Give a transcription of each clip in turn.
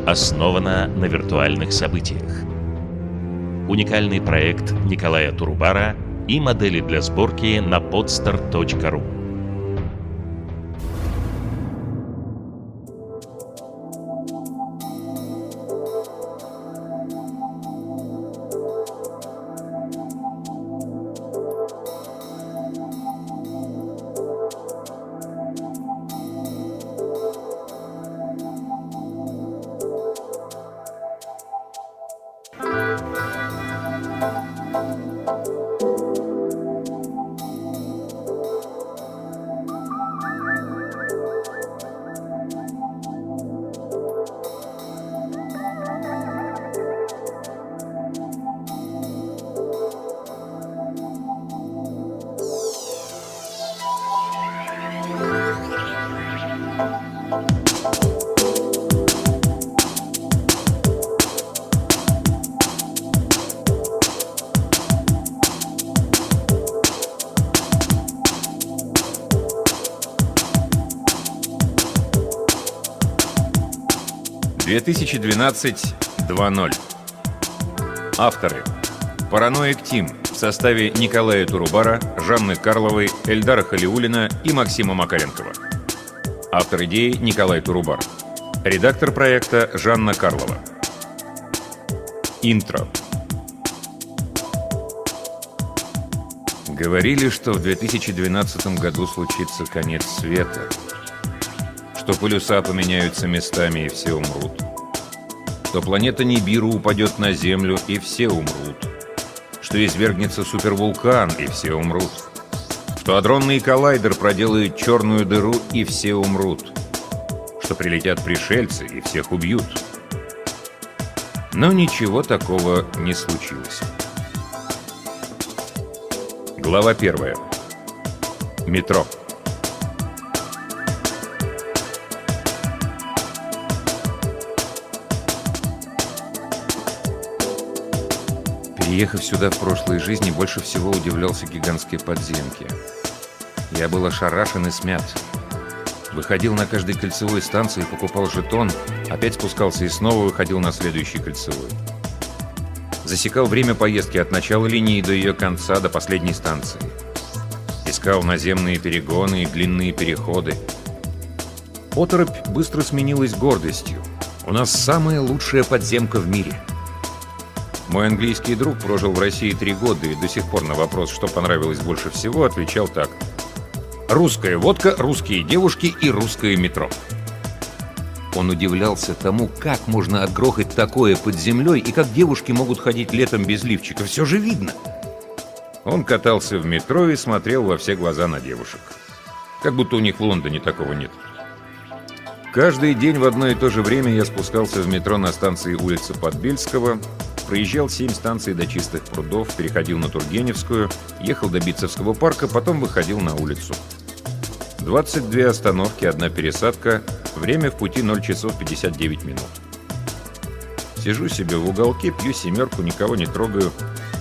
основана на виртуальных событиях. Уникальный проект Николая Турубара и модели для сборки на podstar.ru. «2012-2.0». Авторы: Параноик Тим в составе Николая Турубара, Жанны Карловой, Эльдара Халиуллина и Максима Макаренкова. Автор идеи — Николай Турубар. Редактор проекта — Жанна Карлова. Интро. Говорили, что в 2012 году случится конец света, что полюса поменяются местами и все умрут, что планета Нибиру упадет на Землю и все умрут, что извергнется супервулкан и все умрут, что адронный коллайдер проделает черную дыру и все умрут, что прилетят пришельцы и всех убьют. Но ничего такого не случилось. Глава 1. Метро. Приехав сюда в прошлой жизни, больше всего удивлялся гигантской подземке. Я был ошарашен и смят. Выходил на каждой кольцевой станции, покупал жетон, опять спускался и снова выходил на следующей кольцевой. Засекал время поездки от начала линии до ее конца, до последней станции. Искал наземные перегоны и длинные переходы. Оторопь быстро сменилась гордостью. У нас самая лучшая подземка в мире. Мой английский друг прожил в России 3 года и до сих пор на вопрос, что понравилось больше всего, отвечал так: русская водка, русские девушки и русское метро. Он удивлялся тому, как можно отгрохать такое под землей и как девушки могут ходить летом без лифчика. Все же видно. Он катался в метро и смотрел во все глаза на девушек. Как будто у них в Лондоне такого нет. Каждый день в одно и то же время я спускался в метро на станции улицы Подбельского, проезжал 7 станций до Чистых прудов, переходил на Тургеневскую, ехал до Битцевского парка, потом выходил на улицу. 22 остановки, 1 пересадка, время в пути 0 часов 59 минут. Сижу себе в уголке, пью семерку, никого не трогаю.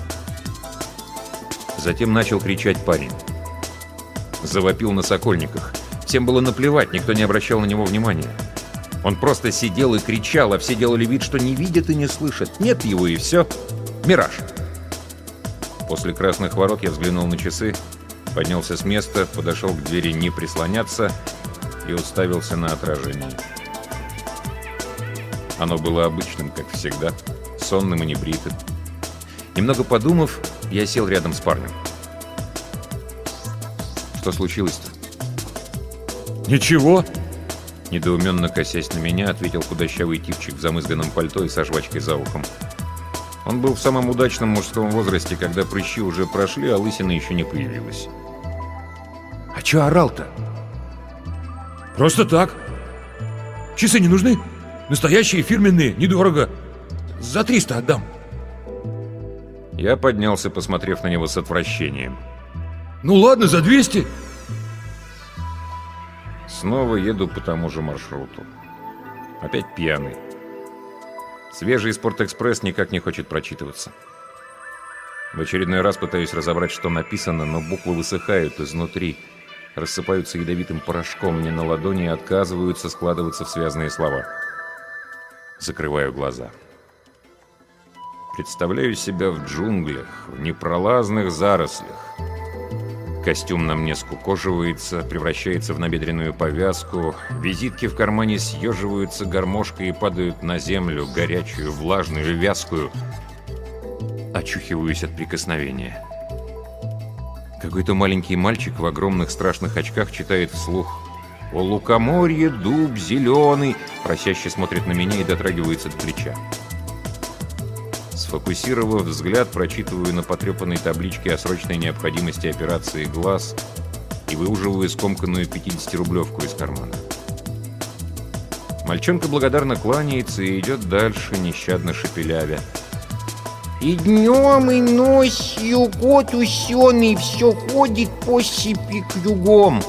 Затем начал кричать парень. Завопил на Сокольниках. Всем было наплевать, никто не обращал на него внимания. Он просто сидел и кричал, а все делали вид, что не видят и не слышат. Нет его, и все. Мираж. После Красных ворот я взглянул на часы, поднялся с места, подошел к двери не прислоняться и уставился на отражение. Оно было обычным, как всегда, сонным и небритым. Немного подумав, я сел рядом с парнем. Что случилось-то? Ничего. Недоуменно косясь на меня, ответил худощавый типчик в замызганном пальто и со жвачкой за ухом. Он был в самом удачном мужском возрасте, когда прыщи уже прошли, а лысина еще не появилась. А чё орал-то? Просто так. Часы не нужны? Настоящие, фирменные, недорого. За 300 отдам. Я поднялся, посмотрев на него с отвращением. Ну ладно, за 200. Снова еду по тому же маршруту. Опять пьяный. Свежий Спортэкспресс никак не хочет прочитываться. В очередной раз пытаюсь разобрать, что написано, но буквы высыхают изнутри, рассыпаются ядовитым порошком мне на ладони и отказываются складываться в связные слова. Закрываю глаза. Представляю себя в джунглях, в непролазных зарослях. Костюм на мне скукоживается, превращается в набедренную повязку. Визитки в кармане съеживаются гармошкой и падают на землю, горячую, влажную, вязкую. Очухиваюсь от прикосновения. Какой-то маленький мальчик в огромных страшных очках читает вслух: «О лукоморье, дуб зеленый», просяще смотрит на меня и дотрагивается до плеча. Сфокусировав взгляд, прочитываю на потрепанной табличке о срочной необходимости операции глаз и выуживаю скомканную 50-рублевку из кармана. Мальчонка благодарно кланяется и идет дальше, нещадно шепелявя. И днем, и ночью кот усёный все ходит по степи кругом.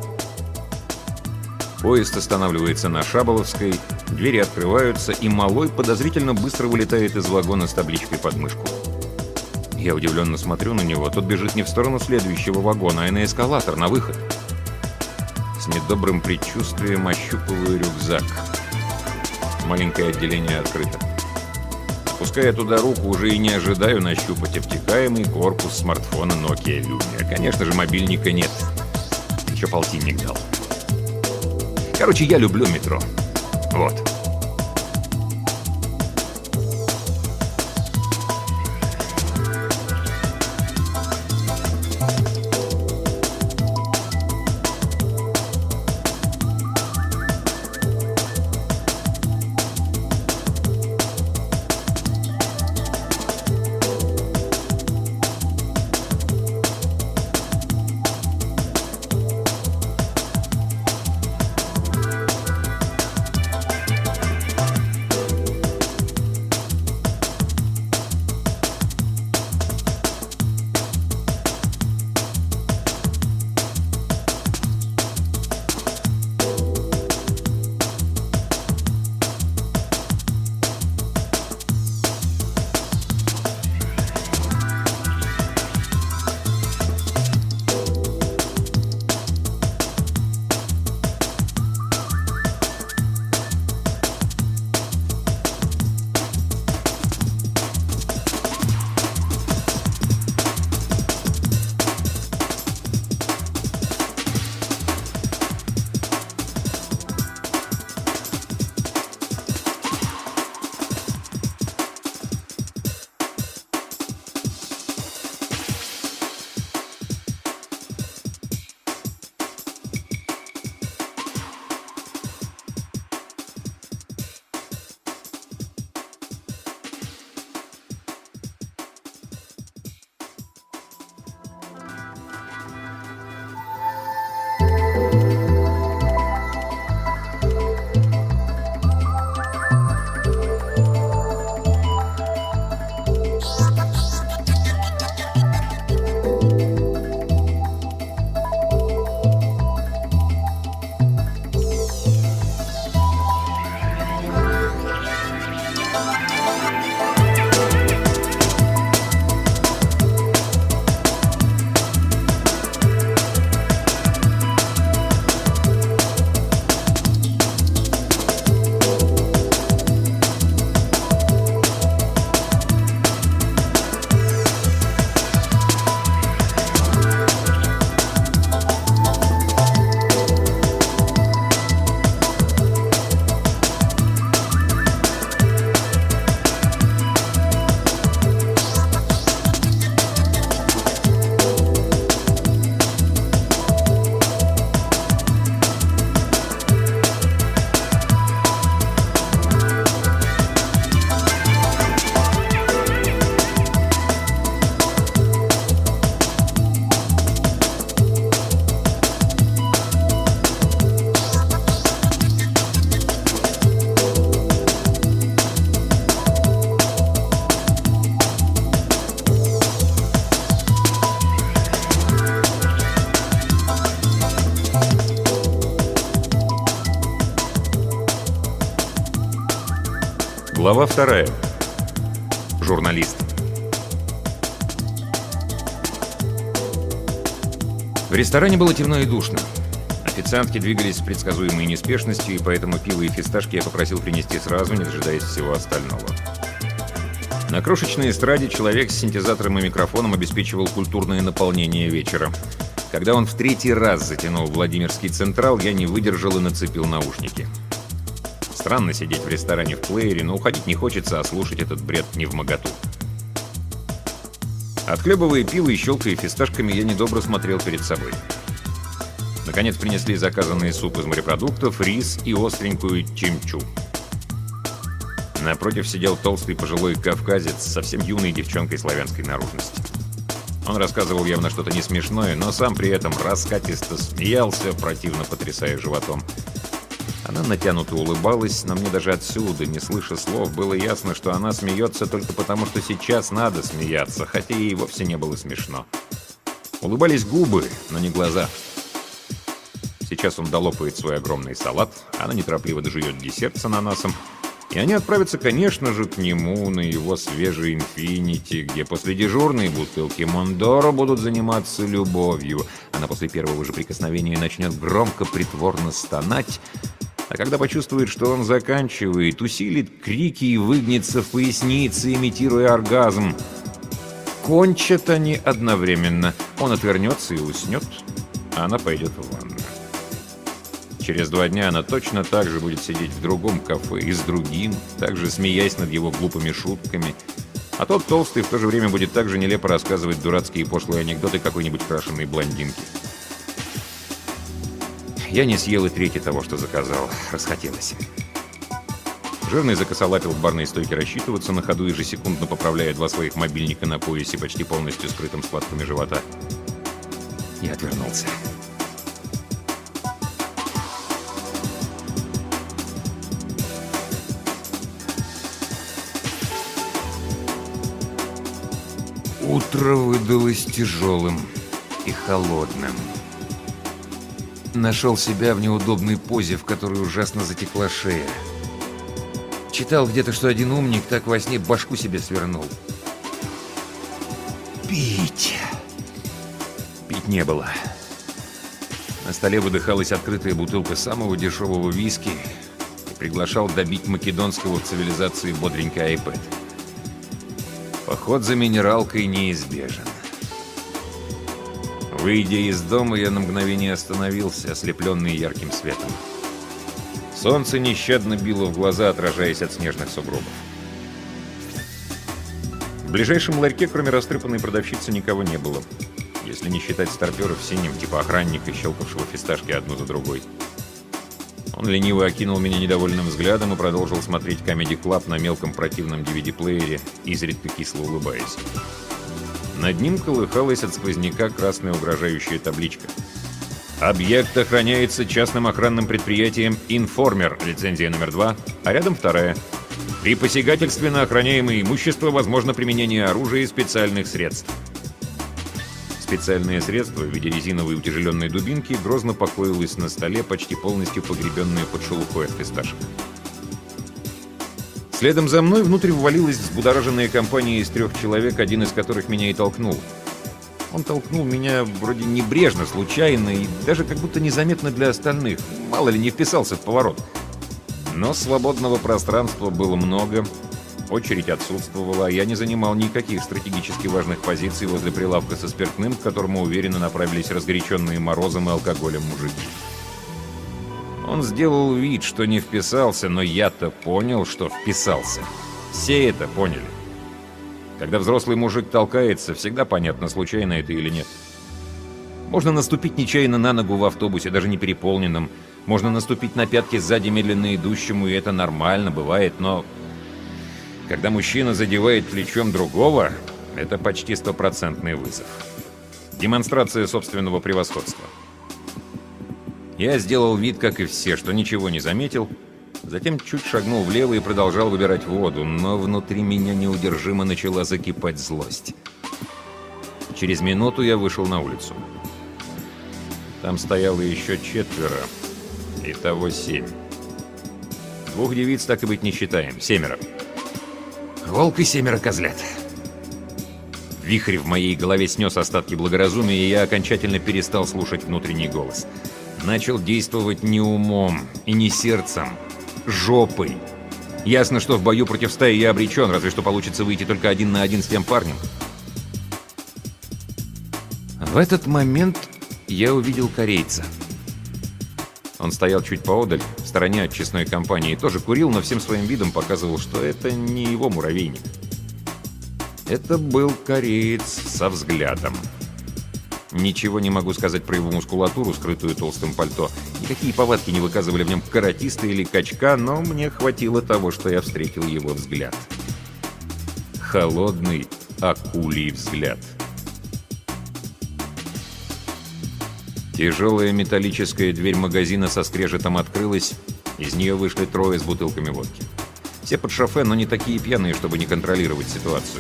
Поезд останавливается на Шаболовской, двери открываются, и малой подозрительно быстро вылетает из вагона с табличкой под мышку. Я удивленно смотрю на него, тот бежит не в сторону следующего вагона, а на эскалатор, на выход. С недобрым предчувствием ощупываю рюкзак. Маленькое отделение открыто. Опуская туда руку, уже и не ожидаю нащупать обтекаемый корпус смартфона Nokia Lumia. Конечно же, мобильника нет. Еще полтинник дал. Короче, я люблю метро. Вот. Глава 2. Журналист. В ресторане было темно и душно. Официантки двигались с предсказуемой неспешностью, и поэтому пиво и фисташки я попросил принести сразу, не дожидаясь всего остального. На крошечной эстраде человек с синтезатором и микрофоном обеспечивал культурное наполнение вечера. Когда он в третий раз затянул Владимирский Централ, я не выдержал и нацепил наушники. Странно сидеть в ресторане в плеере, но уходить не хочется, а слушать этот бред невмоготу. Отхлебывая пиво и щелкая фисташками, я недобро смотрел перед собой. Наконец принесли заказанный суп из морепродуктов, рис и остренькую чимчу. Напротив сидел толстый пожилой кавказец с совсем юной девчонкой славянской наружности. Он рассказывал явно что-то не смешное, но сам при этом раскатисто смеялся, противно потрясая животом. Она натянуто улыбалась, но мне даже отсюда, не слыша слов, было ясно, что она смеется только потому, что сейчас надо смеяться, хотя ей вовсе не было смешно. Улыбались губы, но не глаза. Сейчас он долопает свой огромный салат, она неторопливо дожует десерт с ананасом, и они отправятся, конечно же, к нему на его свежий «Инфинити», где после дежурной бутылки Мондоро будут заниматься любовью. Она после первого же прикосновения начнет громко, притворно стонать, а когда почувствует, что он заканчивает, усилит крики и выгнется в пояснице, имитируя оргазм. Кончат они одновременно. Он отвернется и уснет, а она пойдет в ванную. Через 2 дня она точно так же будет сидеть в другом кафе и с другим, также смеясь над его глупыми шутками. А тот толстый в то же время будет также нелепо рассказывать дурацкие и пошлые анекдоты какой-нибудь крашеной блондинки. Я не съел и трети того, что заказал. Расхотелось. Жирный закосолапил в барной стойке рассчитываться, на ходу ежесекундно поправляя 2 своих мобильника на поясе, почти полностью скрытым складками живота. Я отвернулся. Утро выдалось тяжелым и холодным. Нашел себя в неудобной позе, в которой ужасно затекла шея. Читал где-то, что один умник так во сне башку себе свернул. Пить не было. На столе выдыхалась открытая бутылка самого дешевого виски и приглашал добить македонского в цивилизации бодренький айпэд. Поход за минералкой неизбежен. Выйдя из дома, я на мгновение остановился, ослепленный ярким светом. Солнце нещадно било в глаза, отражаясь от снежных сугробов. В ближайшем ларьке, кроме растрепанной продавщицы, никого не было, если не считать старпера в синем, типа охранника, щелкавшего фисташки одну за другой. Он лениво окинул меня недовольным взглядом и продолжил смотреть Comedy Club на мелком противном DVD-плеере, изредка кисло улыбаясь. Над ним колыхалась от сквозняка красная угрожающая табличка. «Объект охраняется частным охранным предприятием «Информер», лицензия номер 2, а рядом 2. При посягательстве на охраняемое имущество возможно применение оружия и специальных средств. Специальное средство в виде резиновой утяжеленной дубинки грозно покоилось на столе, почти полностью погребенное под шелухой от фисташек. Следом за мной внутрь ввалилась взбудораженная компания из 3 человек, один из которых меня и толкнул. Он толкнул меня вроде небрежно, случайно и даже как будто незаметно для остальных. Мало ли, не вписался в поворот. Но свободного пространства было много, очередь отсутствовала, а я не занимал никаких стратегически важных позиций возле прилавка со спиртным, к которому уверенно направились разгоряченные морозом и алкоголем мужики. Он сделал вид, что не вписался, но я-то понял, что вписался. Все это поняли. Когда взрослый мужик толкается, всегда понятно, случайно это или нет. Можно наступить нечаянно на ногу в автобусе, даже не переполненном. Можно наступить на пятки сзади медленно идущему, и это нормально, бывает, но... Когда мужчина задевает плечом другого, это почти 100% вызов. Демонстрация собственного превосходства. Я сделал вид, как и все, что ничего не заметил, затем чуть шагнул влево и продолжал выбирать воду, но внутри меня неудержимо начала закипать злость. Через минуту я вышел на улицу. Там стояло еще 4, итого 7. 2 девиц так и быть не считаем, 7. Волк и 7 козлят. Вихрь в моей голове снес остатки благоразумия, и я окончательно перестал слушать внутренний голос. Начал действовать не умом и не сердцем, жопой. Ясно, что в бою против стаи я обречен, разве что получится выйти только 1 на 1 с тем парнем. В этот момент я увидел корейца. Он стоял чуть поодаль, в стороне от честной компании, тоже курил, но всем своим видом показывал, что это не его муравейник. Это был кореец со взглядом. Ничего не могу сказать про его мускулатуру, скрытую толстым пальто. Никакие повадки не выказывали в нем каратиста или качка, но мне хватило того, что я встретил его взгляд. Холодный, акулий взгляд. Тяжелая металлическая дверь магазина со скрежетом открылась, из нее вышли 3 с бутылками водки. Все под шофе, но не такие пьяные, чтобы не контролировать ситуацию.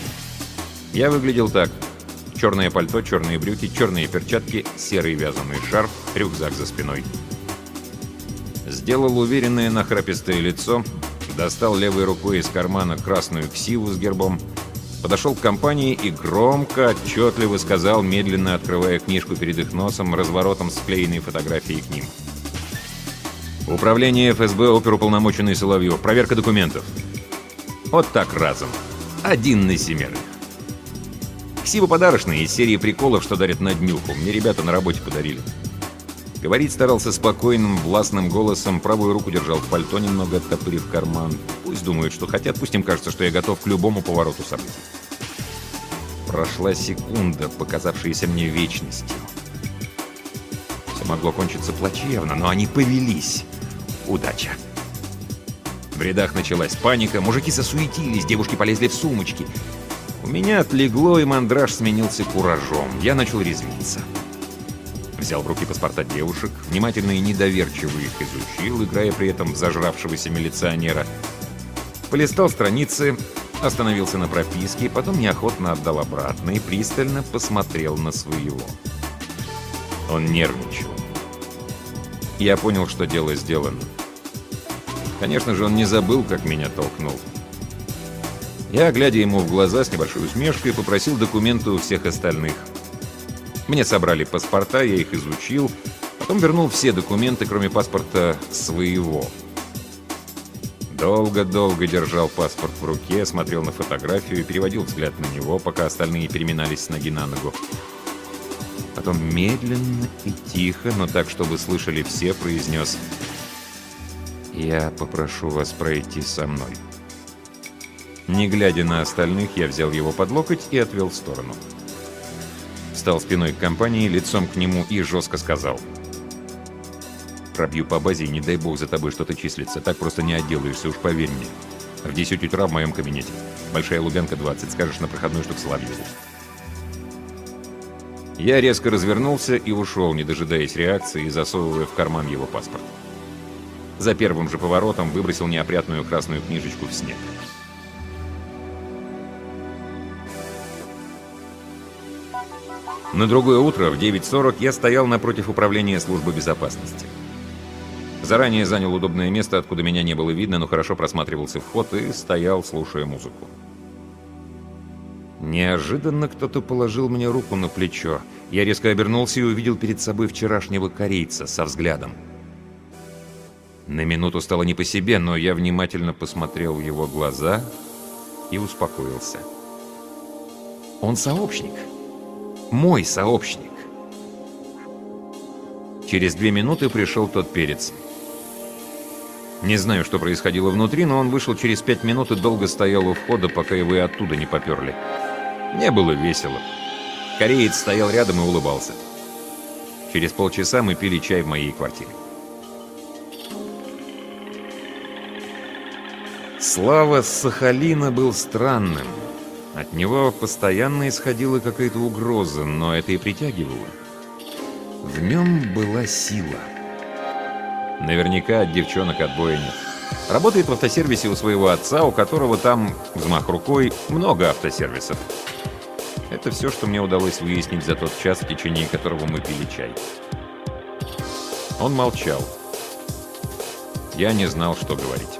Я выглядел так. Черное пальто, черные брюки, черные перчатки, серый вязаный шарф, рюкзак за спиной. Сделал уверенное нахрапистое лицо, достал левой рукой из кармана красную ксиву с гербом, подошел к компании и громко, отчетливо сказал, медленно открывая книжку перед их носом, разворотом склеенной фотографии к ним. Управление ФСБ, оперуполномоченный Соловьев. Проверка документов. Вот так разом. 1 на 7. Ксива подарочная из серии приколов, что дарят на днюху. Мне ребята на работе подарили. Говорить старался спокойным, властным голосом, правую руку держал в пальто, немного оттопырив карман. Пусть думают, что хотят, пусть им кажется, что я готов к любому повороту событий. Прошла секунда, показавшаяся мне вечностью. Все могло кончиться плачевно, но они повелись. Удача. В рядах началась паника, мужики засуетились, девушки полезли в сумочки. У меня отлегло, и мандраж сменился куражом. Я начал резвиться. Взял в руки паспорта девушек, внимательно и недоверчиво их изучил, играя при этом в зажравшегося милиционера. Полистал страницы, остановился на прописке, потом неохотно отдал обратно и пристально посмотрел на своего. Он нервничал. Я понял, что дело сделано. Конечно же, он не забыл, как меня толкнул. Я, глядя ему в глаза с небольшой усмешкой, попросил документы у всех остальных. Мне собрали паспорта, я их изучил, потом вернул все документы, кроме паспорта своего. Долго-долго держал паспорт в руке, смотрел на фотографию и переводил взгляд на него, пока остальные переминались с ноги на ногу. Потом медленно и тихо, но так, чтобы слышали все, произнес: «Я попрошу вас пройти со мной». Не глядя на остальных, я взял его под локоть и отвел в сторону. Встал спиной к компании, лицом к нему и жестко сказал: «Пробью по базе, и не дай бог за тобой что-то числится. Так просто не отделаешься, уж поверь мне. В 10 утра в моем кабинете. Большая Лубянка, 20. Скажешь на проходной, что к Соловьеву». Я резко развернулся и ушел, не дожидаясь реакции и засовывая в карман его паспорт. За первым же поворотом выбросил неопрятную красную книжечку в снег. На другое утро в 9:40 я стоял напротив управления службы безопасности. Заранее занял удобное место, откуда меня не было видно, но хорошо просматривался вход, и стоял, слушая музыку. Неожиданно кто-то положил мне руку на плечо. Я резко обернулся и увидел перед собой вчерашнего корейца со взглядом. На минуту стало не по себе, но я внимательно посмотрел в его глаза и успокоился. Он сообщник. Мой сообщник. Через 2 минуты пришел тот перец. Не знаю, что происходило внутри, но он вышел через 5 минут и долго стоял у входа, пока его и оттуда не поперли. Мне было весело. Кореец стоял рядом и улыбался. Через полчаса мы пили чай в моей квартире. Слава с Сахалина был странным. От него постоянно исходила какая-то угроза, но это и притягивало. В нем была сила. Наверняка от девчонок отбоя нет. Работает в автосервисе у своего отца, у которого там, взмах рукой, много автосервисов. Это все, что мне удалось выяснить за тот час, в течение которого мы пили чай. Он молчал. Я не знал, что говорить.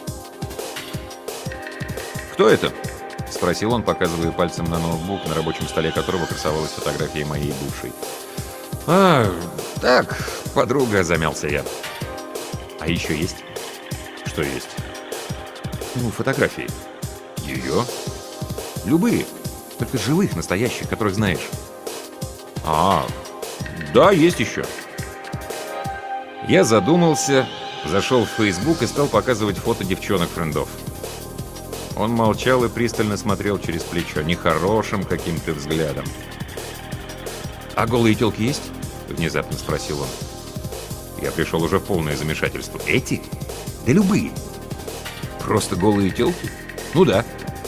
«Кто это?» — спросил он, показывая пальцем на ноутбук, на рабочем столе которого красовалась фотография моей бывшей. Так, подруга, замялся я. А еще есть? Что есть? Ну, фотографии. Ее? Любые. Только живых, настоящих, которых знаешь. А, да, есть еще. Я задумался, зашел в Facebook и стал показывать фото девчонок-френдов. Он молчал и пристально смотрел через плечо, нехорошим каким-то взглядом. «А голые тёлки есть?» — внезапно спросил он. Я пришел уже в полное замешательство. «Эти? Да любые. Просто голые тёлки? Ну да».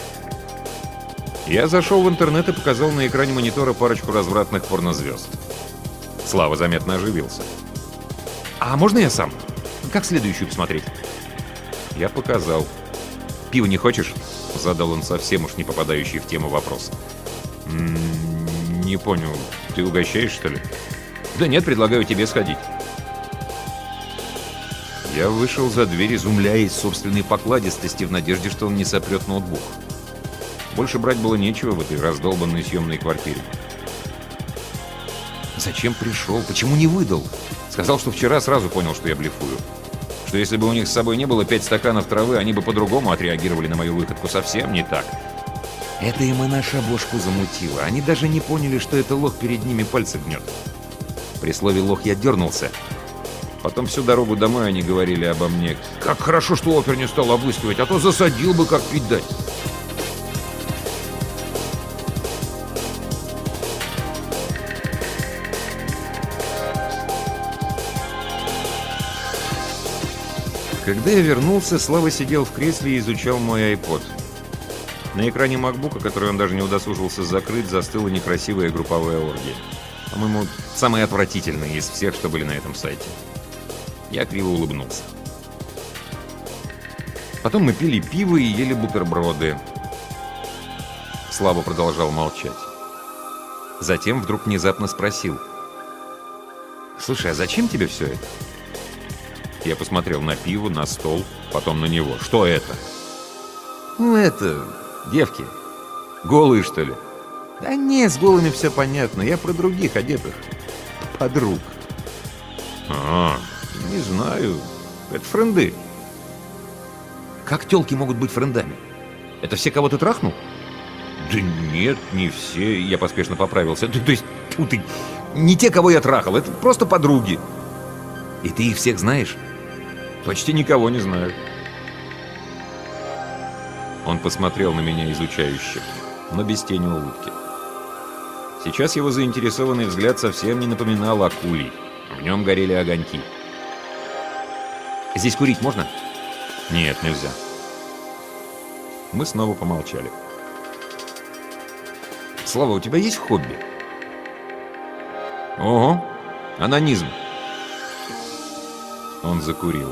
Я зашел в интернет и показал на экране монитора парочку развратных порнозвезд. Слава заметно оживился. «А можно я сам? Как следующую посмотреть?» Я показал. «Пиво не хочешь?» — задал он совсем уж не попадающий в тему вопрос. «Не понял. Ты угощаешь, что ли?» «Да нет, предлагаю тебе сходить». Я вышел за дверь, изумляясь собственной покладистости в надежде, что он не сопрет ноутбук. Больше брать было нечего в этой раздолбанной съемной квартире. Зачем пришел? Почему не выдал? Сказал, что вчера сразу понял, что я блефую. Что если бы у них с собой не было 5 стаканов травы, они бы по-другому отреагировали на мою выходку. Совсем не так. Это им и наша бошку замутило. Они даже не поняли, что это лох перед ними пальцы гнет. При слове «лох» я дернулся. Потом всю дорогу домой они говорили обо мне. «Как хорошо, что опер не стал обыскивать, а то засадил бы, как пить дать». Когда я вернулся, Слава сидел в кресле и изучал мой iPod. На экране макбука, который он даже не удосужился закрыть, застыла некрасивая групповая оргия. По-моему, самая отвратительная из всех, что были на этом сайте. Я криво улыбнулся. Потом мы пили пиво и ели бутерброды. Слава продолжал молчать. Затем вдруг внезапно спросил: «Слушай, а зачем тебе все это?» Я посмотрел на пиво, на стол, потом на него. «Что это?» «Ну это... девки. Голые, что ли?» «Да не, с голыми все понятно. Я про других одетых. Подруг». «А, не знаю. Это френды». «Как тёлки могут быть френдами? Это все, кого ты трахнул?» «Да нет, не все». Я поспешно поправился. То есть, ты, не те, кого я трахал. Это просто подруги». «И ты их всех знаешь?» «Почти никого не знаю». Он посмотрел на меня изучающе, но без тени улыбки. Сейчас его заинтересованный взгляд совсем не напоминал акулий. В нем горели огоньки. «Здесь курить можно?» «Нет, нельзя». Мы снова помолчали. «Слава, у тебя есть хобби?» «Ого, анонизм». Он закурил.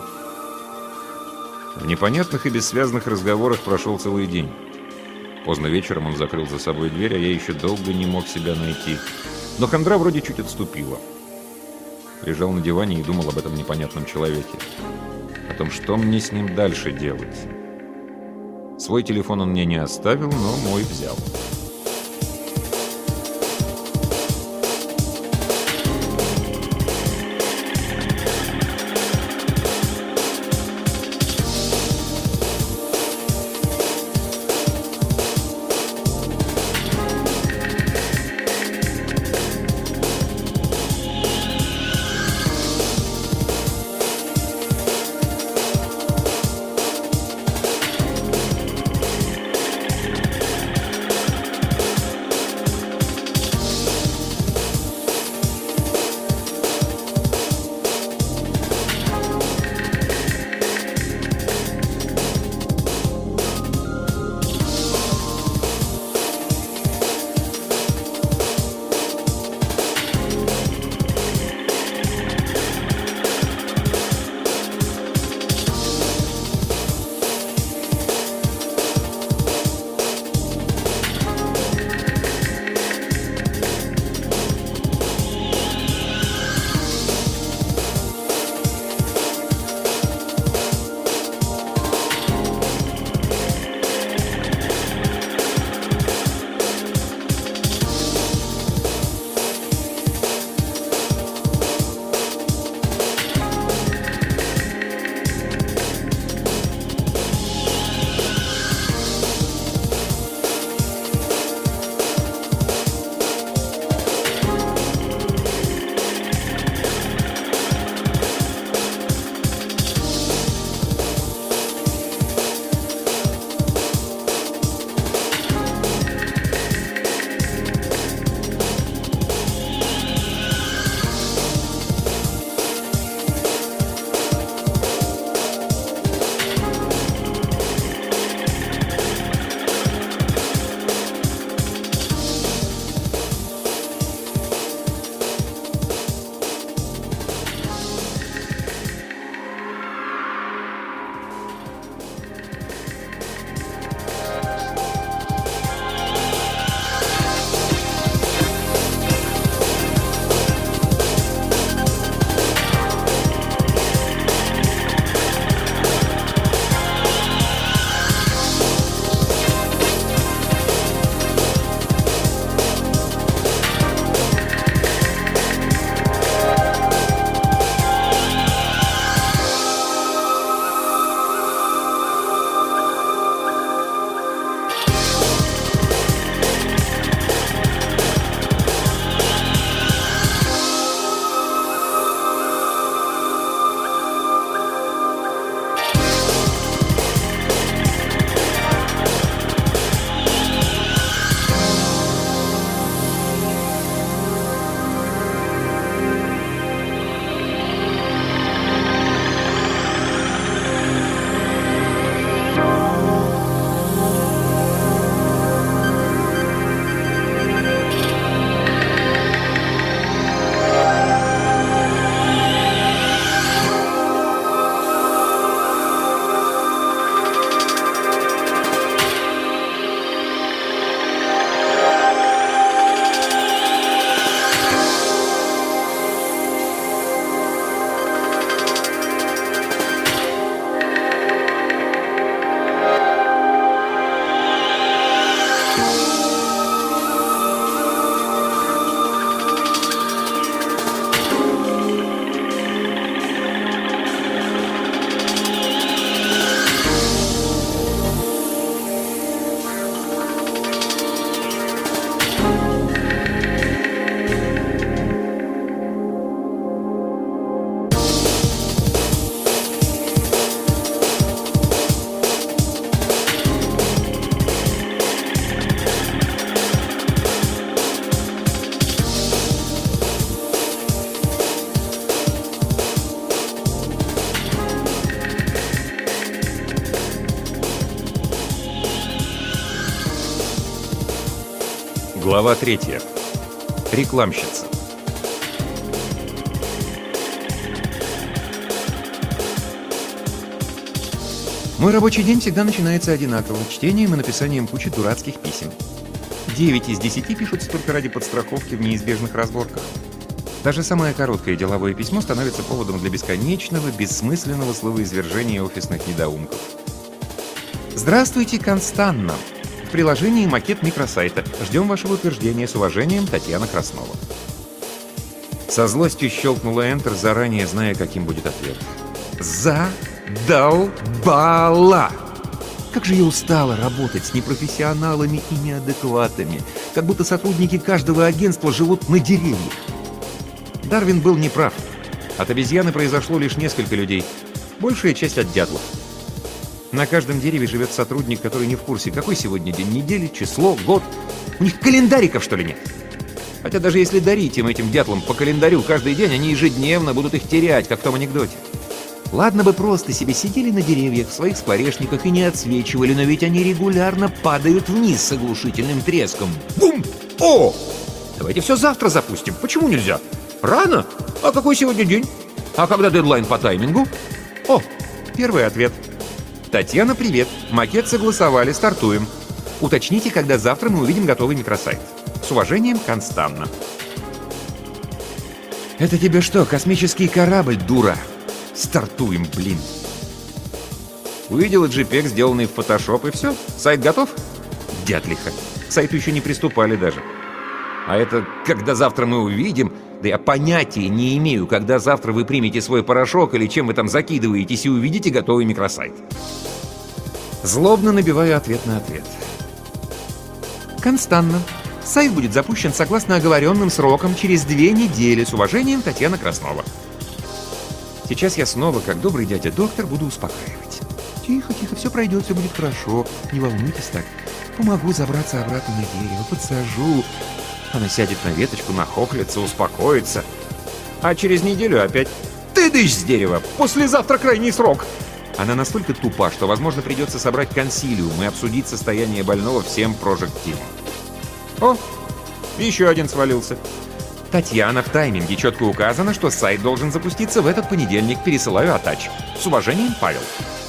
В непонятных и бессвязных разговорах прошел целый день. Поздно вечером он закрыл за собой дверь, а я еще долго не мог себя найти. Но хандра вроде чуть отступила. Лежал на диване и думал об этом непонятном человеке. О том, что мне с ним дальше делать. Свой телефон он мне не оставил, но мой взял. Глава 3. Рекламщица. Мой рабочий день всегда начинается одинаково, чтением и написанием кучи дурацких писем. 9 из 10 пишутся только ради подстраховки в неизбежных разборках. Даже самое короткое деловое письмо становится поводом для бесконечного, бессмысленного словоизвержения офисных недоумков. Здравствуйте, Констанна. В приложении макет микросайта. Ждем вашего утверждения. С уважением, Татьяна Краснова. Со злостью щелкнула Enter, заранее зная, каким будет ответ. Задолбала! Как же я устала работать с непрофессионалами и неадекватами. Как будто сотрудники каждого агентства живут на деревьях. Дарвин был неправ. От обезьяны произошло лишь несколько людей. Большая часть от дятлов. На каждом дереве живет сотрудник, который не в курсе, какой сегодня день недели, число, год. У них календариков, что ли, нет? Хотя даже если дарить им, этим дятлам, по календарю каждый день, они ежедневно будут их терять, как в том анекдоте. Ладно бы просто себе сидели на деревьях в своих скворечниках и не отсвечивали, но ведь они регулярно падают вниз с оглушительным треском. Бум! О! Давайте все завтра запустим. Почему нельзя? Рано? А какой сегодня день? А когда дедлайн по таймингу? О, первый ответ. Татьяна, привет. Макет согласовали, стартуем. Уточните, когда завтра мы увидим готовый микросайт. С уважением, Констанна. Это тебе что, космический корабль, дура? Стартуем, блин. Увидела JPEG, сделанный в Photoshop, и все. Сайт готов? Дятлиха. К сайту еще не приступали даже. А это «когда завтра мы увидим», да я понятия не имею, когда завтра вы примете свой порошок или чем вы там закидываетесь и увидите готовый микросайт. Злобно набиваю ответ на ответ. Констанна. Сайт будет запущен согласно оговоренным срокам через 2 недели. С уважением, Татьяна Краснова. Сейчас я снова, как добрый дядя-доктор, буду успокаивать. Тихо, тихо, все пройдет, все будет хорошо. Не волнуйтесь так. Помогу забраться обратно на дерево, подсажу. Она сядет на веточку, нахохлится, успокоится. А через неделю опять «Ты дышь с дерева! Послезавтра крайний срок!» Она настолько тупа, что, возможно, придется собрать консилиум и обсудить состояние больного всем прожект-тимом. О, еще один свалился. Татьяна, в тайминге четко указано, что сайт должен запуститься в этот понедельник. Пересылаю атач. С уважением, Павел.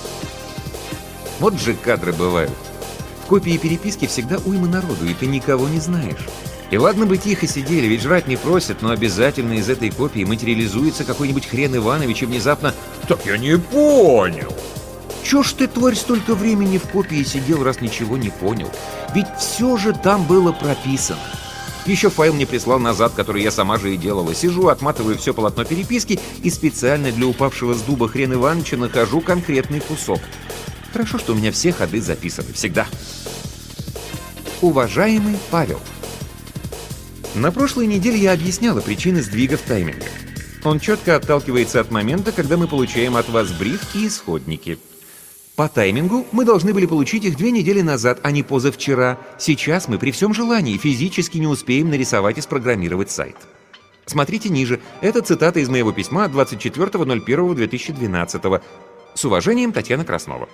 Вот же кадры бывают. В копии переписки всегда уйма народу, и ты никого не знаешь. И ладно бы тихо сидели, ведь жрать не просят, но обязательно из этой копии материализуется какой-нибудь хрен Иванович и внезапно «Так я не понял!» Чё ж ты, тварь, столько времени в копии сидел, раз ничего не понял? Ведь все же там было прописано. Еще файл мне прислал назад, который я сама же и делала. Сижу, отматываю все полотно переписки и специально для упавшего с дуба хрен Ивановича нахожу конкретный кусок. Хорошо, что у меня все ходы записаны. Всегда. Уважаемый Павел. На прошлой неделе я объясняла причины сдвига в тайминге. Он четко отталкивается от момента, когда мы получаем от вас бриф и исходники. По таймингу мы должны были получить их 2 недели назад, а не позавчера. Сейчас мы при всем желании физически не успеем нарисовать и спрограммировать сайт. Смотрите ниже. Это цитата из моего письма от 24.01.2012. С уважением, Татьяна Краснова.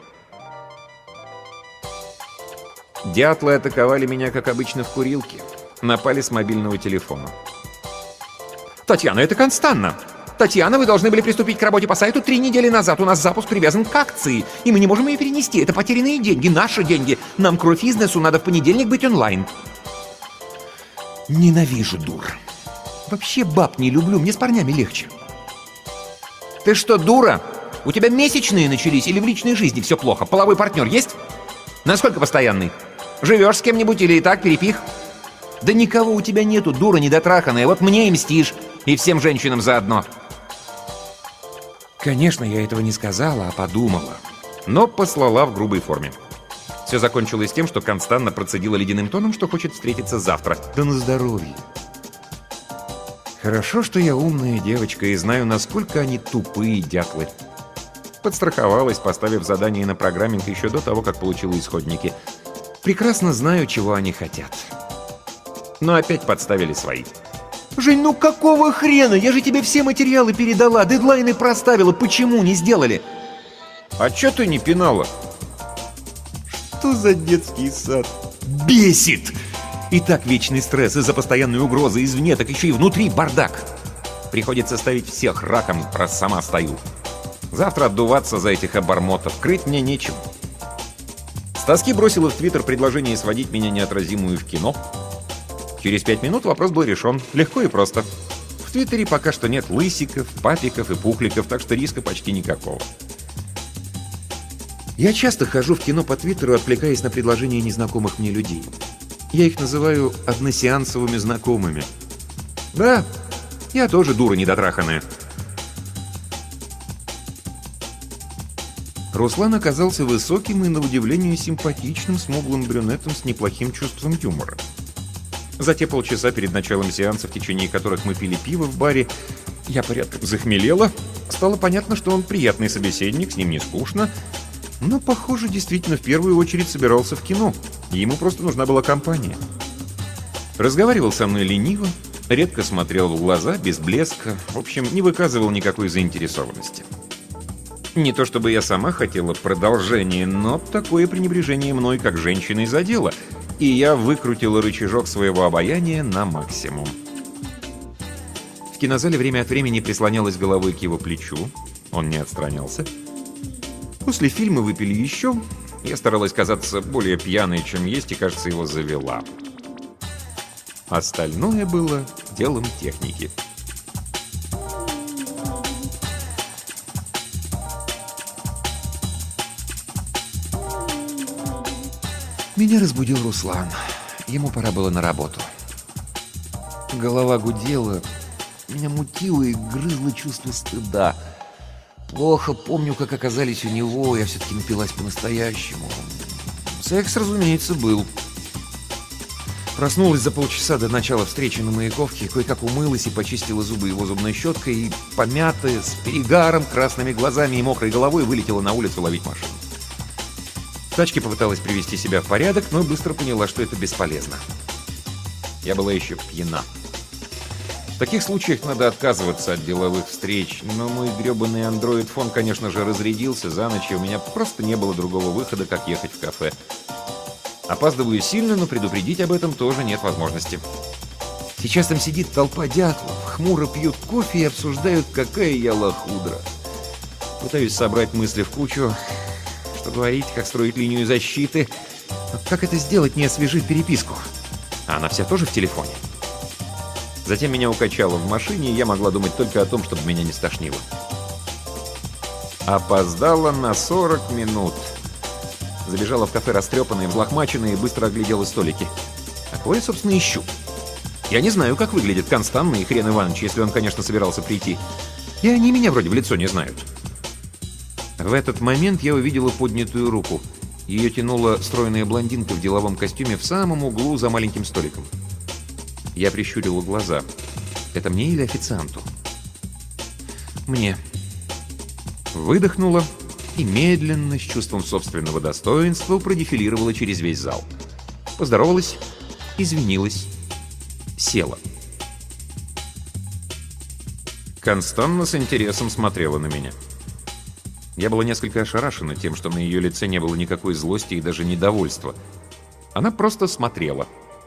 Дятлы атаковали меня, как обычно, в курилке. Напали с мобильного телефона. Татьяна, это Констанна. Татьяна, вы должны были приступить к работе по сайту 3 недели назад. У нас запуск привязан к акции, и мы не можем ее перенести. Это потерянные деньги, наши деньги. Нам, кровь из носу, надо в понедельник быть онлайн. Ненавижу дур. Вообще баб не люблю, мне с парнями легче. Ты что, дура? У тебя месячные начались или в личной жизни все плохо? Половой партнер есть? Насколько постоянный? Живешь с кем-нибудь или и так перепих? Да никого у тебя нету, дура недотраханная. Вот мне и мстишь. И всем женщинам заодно. Конечно, я этого не сказала, а подумала. Но послала в грубой форме. Все закончилось тем, что Констанна процедила ледяным тоном, что хочет встретиться завтра. Да на здоровье. Хорошо, что я умная девочка и знаю, насколько они тупые дятлы. Подстраховалась, поставив задание на программинг еще до того, как получила исходники. Прекрасно знаю, чего они хотят. Но опять подставили свои. Жень, ну какого хрена? Я же тебе все материалы передала, дедлайны проставила. Почему не сделали? А чё ты не пинала? Что за детский сад? Бесит! И так вечный стресс из-за постоянной угрозы извне, так еще и внутри бардак. Приходится ставить всех раком, раз сама стою. Завтра отдуваться за этих обормотов, крыть мне нечем. С тоски бросила в Твиттер предложение сводить меня неотразимую в кино. Через 5 минут вопрос был решен. Легко и просто. В Твиттере пока что нет лысиков, папиков и пухликов, так что риска почти никакого. Я часто хожу в кино по Твиттеру, отвлекаясь на предложения незнакомых мне людей. Я их называю односеансовыми знакомыми. Да, я тоже дура недотраханная. Руслан оказался высоким и, на удивление, симпатичным, смуглым брюнетом с неплохим чувством юмора. За те полчаса перед началом сеанса, в течение которых мы пили пиво в баре, я порядком захмелела. Стало понятно, что он приятный собеседник, с ним не скучно. Но, похоже, действительно в первую очередь собирался в кино. Ему просто нужна была компания. Разговаривал со мной лениво, редко смотрел в глаза, без блеска. В общем, не выказывал никакой заинтересованности. Не то чтобы я сама хотела продолжения, но такое пренебрежение мной как женщиной задело, и я выкрутила рычажок своего обаяния на максимум. В кинозале время от времени прислонялась головой к его плечу, он не отстранялся. После фильма выпили еще, я старалась казаться более пьяной, чем есть, и, кажется, его завела. Остальное было делом техники. Меня разбудил Руслан. Ему пора было на работу. Голова гудела, меня мутило и грызло чувство стыда. Плохо помню, как оказались у него, я все-таки напилась по-настоящему. Секс, разумеется, был. Проснулась за полчаса до начала встречи на Маяковке, кое-как умылась и почистила зубы его зубной щеткой, и, помятая, с перегаром, красными глазами и мокрой головой, вылетела на улицу ловить машину. В тачке попыталась привести себя в порядок, но быстро поняла, что это бесполезно. Я была еще пьяна. В таких случаях надо отказываться от деловых встреч, но мой гребаный Android-фон, конечно же, разрядился за ночь, и у меня просто не было другого выхода, как ехать в кафе. Опаздываю сильно, но предупредить об этом тоже нет возможности. Сейчас там сидит толпа дятлов, хмуро пьют кофе и обсуждают, какая я лохудра. Пытаюсь собрать мысли в кучу, что говорить, как строить линию защиты. Но как это сделать, не освежив переписку? А она вся тоже в телефоне. Затем меня укачало в машине, и я могла думать только о том, чтобы меня не стошнило. Опоздала на 40 минут. Забежала в кафе растрепанная, взлохмаченная, и быстро оглядела столики. А кого я, собственно, ищу? Я не знаю, как выглядит Констанный и Хрен Иванович, если он, конечно, собирался прийти. И они меня вроде в лицо не знают. В этот момент я увидела поднятую руку. Ее тянула стройная блондинка в деловом костюме в самом углу за маленьким столиком. Я прищурила глаза. Это мне или официанту? Мне. Выдохнула и медленно, с чувством собственного достоинства, продефилировала через весь зал. Поздоровалась, извинилась, села. Констанна с интересом смотрела на меня. Я была несколько ошарашена тем, что на ее лице не было никакой злости и даже недовольства. Она просто смотрела.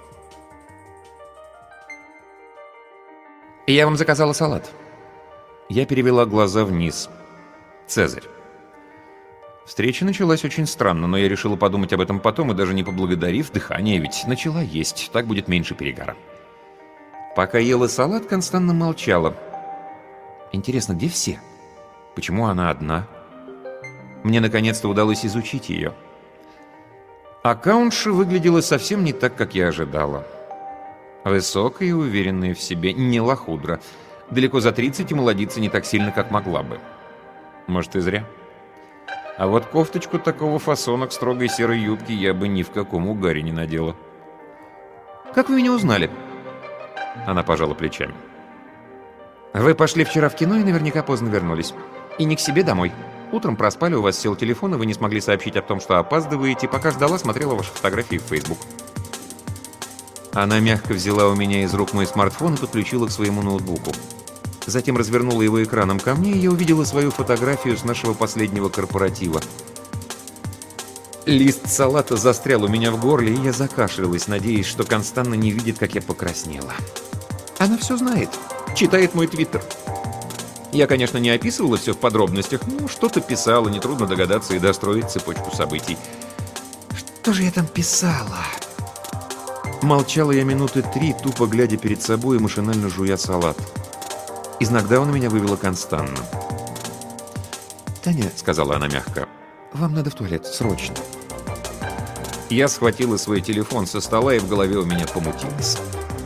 «Я вам заказала салат». Я перевела глаза вниз. «Цезарь». Встреча началась очень странно, но я решила подумать об этом потом и, даже не поблагодарив, дыхание ведь начала есть, так будет меньше перегара. Пока ела салат, Констанна молчала. Интересно, где все? Почему она одна? Мне наконец-то удалось изучить ее. Аккаунтша выглядела совсем не так, как я ожидала. Высокая и уверенная в себе, не лохудра. Далеко за 30 и молодиться не так сильно, как могла бы. Может, и зря. А вот кофточку такого фасона к строгой серой юбке я бы ни в каком угаре не надела. «Как вы меня узнали?» Она пожала плечами. «Вы пошли вчера в кино и наверняка поздно вернулись. И не к себе домой. Утром проспали, у вас сел телефон, и вы не смогли сообщить о том, что опаздываете, пока ждала, смотрела ваши фотографии в Facebook». Она мягко взяла у меня из рук мой смартфон и подключила к своему ноутбуку. Затем развернула его экраном ко мне, и я увидела свою фотографию с нашего последнего корпоратива. Лист салата застрял у меня в горле, и я закашлялась, надеясь, что Констанна не видит, как я покраснела. Она все знает, читает мой твиттер. Я, конечно, не описывала все в подробностях, но что-то писала, нетрудно догадаться и достроить цепочку событий. Что же я там писала? Молчала я минуты 3, тупо глядя перед собой и машинально жуя салат. Из нокдауна меня вывела Констанна. «Таня», — сказала она мягко, — «вам надо в туалет, срочно». Я схватила свой телефон со стола, и в голове у меня помутилось.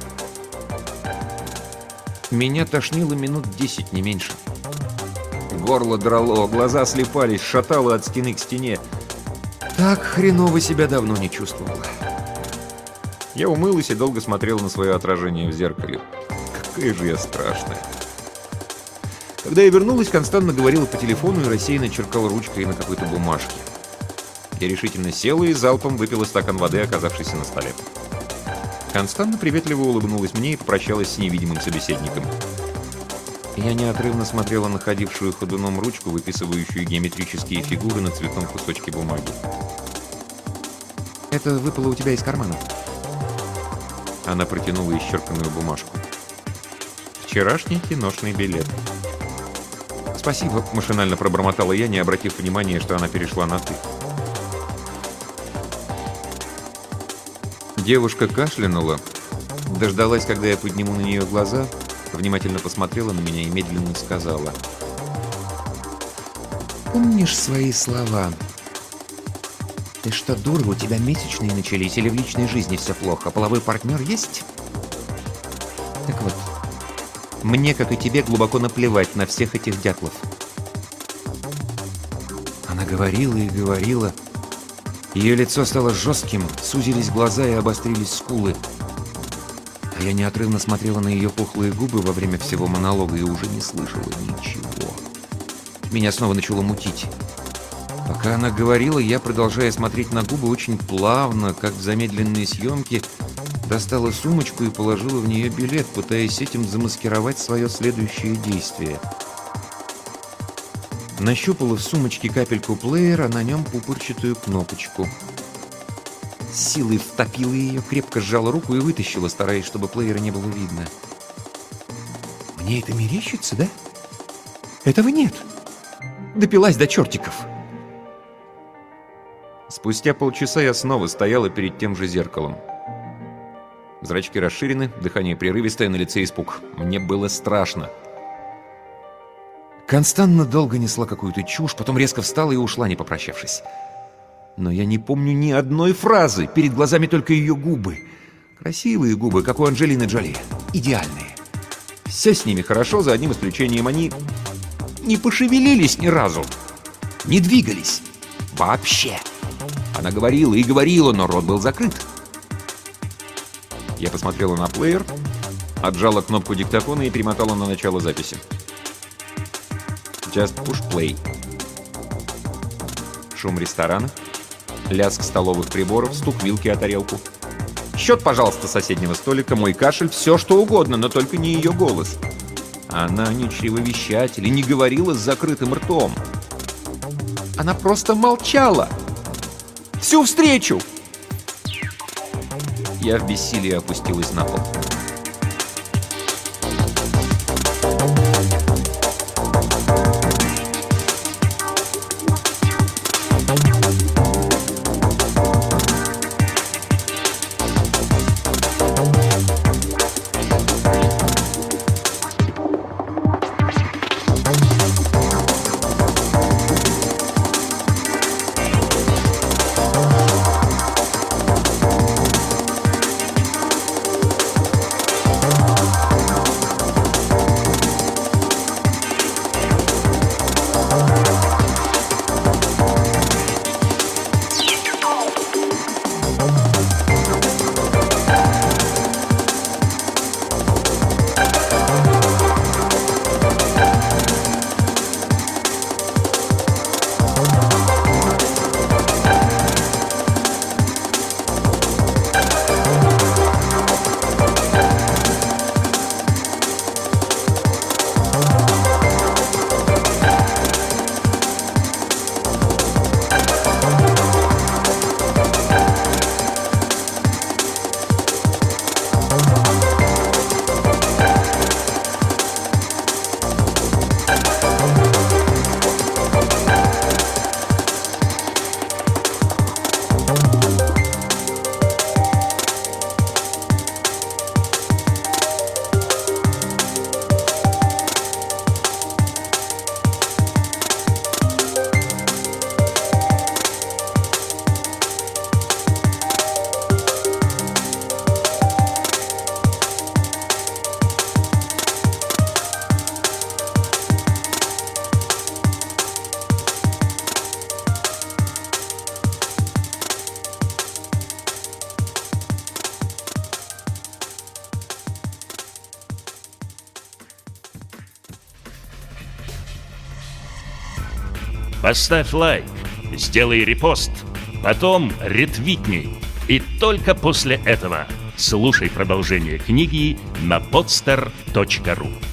Меня тошнило минут 10, не меньше. Горло драло, глаза слепались, шатало от стены к стене. Так хреново себя давно не чувствовала. Я умылась и долго смотрела на свое отражение в зеркале. Какая же я страшная. Когда я вернулась, Констанна говорила по телефону и рассеянно черкала ручкой на какой-то бумажке. Я решительно села и залпом выпила стакан воды, оказавшийся на столе. Констанна приветливо улыбнулась мне и попрощалась с невидимым собеседником. Я неотрывно смотрела на ходившую ходуном ручку, выписывающую геометрические фигуры на цветном кусочке бумаги. «Это выпало у тебя из кармана». Она протянула исчерканную бумажку. «Вчерашний киношный билет». «Спасибо», — машинально пробормотала я, не обратив внимания, что она перешла на «ты». Девушка кашлянула, дождалась, когда я подниму на нее глаза, внимательно посмотрела на меня и медленно сказала: «Помнишь свои слова? Ты что, дура, у тебя месячные начались или в личной жизни все плохо? Половой партнер есть?» Так вот, мне, как и тебе, глубоко наплевать на всех этих дятлов. Она говорила и говорила. Ее лицо стало жестким, сузились глаза и обострились скулы. А я неотрывно смотрела на ее пухлые губы во время всего монолога и уже не слышала ничего. Меня снова начало мутить. Пока она говорила, я, продолжая смотреть на губы, очень плавно, как в замедленной съемке, достала сумочку и положила в нее билет, пытаясь этим замаскировать свое следующее действие. Нащупала в сумочке капельку плеера, а на нем пупырчатую кнопочку. С силой втопила ее, крепко сжала руку и вытащила, стараясь, чтобы плеера не было видно. Мне это мерещится, да? Этого нет. Допилась до чертиков. Спустя полчаса я снова стояла перед тем же зеркалом. Зрачки расширены, дыхание прерывистое, на лице испуг. Мне было страшно. Констанна долго несла какую-то чушь, потом резко встала и ушла, не попрощавшись. Но я не помню ни одной фразы, перед глазами только ее губы. Красивые губы, как у Анджелины Джоли. Идеальные. Все с ними хорошо, за одним исключением: они не пошевелились ни разу. Не двигались. Вообще. Она говорила и говорила, но рот был закрыт. Я посмотрела на плеер, отжала кнопку диктофона и перемотала на начало записи. Just push play. Шум ресторана, лязг столовых приборов, стук вилки о тарелку. Счет, пожалуйста, соседнего столика, мой кашель, все что угодно, но только не ее голос. Она не чревовещатель и не говорила с закрытым ртом. Она просто молчала. Всю встречу! Я в бессилии опустилась на пол. Поставь лайк, сделай репост, потом ретвитни. И только после этого слушай продолжение книги на podster.ru.